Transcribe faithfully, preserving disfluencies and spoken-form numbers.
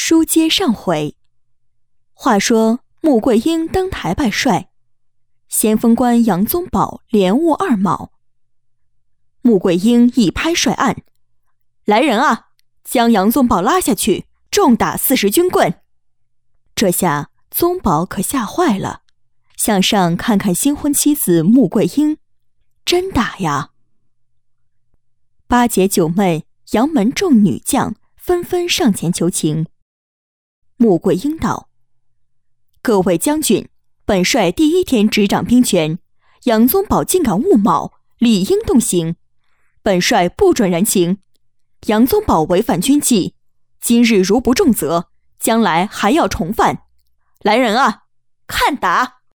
书接上回。话说穆桂英登台拜帅，先锋官杨宗保连误二卯。穆桂英一拍帅案，来人啊，将杨宗保拉下去，重打四十军棍。这下宗保可吓坏了，向上看看新婚妻子穆桂英，真打呀！八姐九妹、杨门众女将纷纷上前求情。穆桂英道：各位将军，本帅第一天执掌兵权，杨宗保竟敢误卯，理应动刑，本帅不准然情。杨宗保违反军纪，今日如不重责，将来还要重犯。来人啊，看打！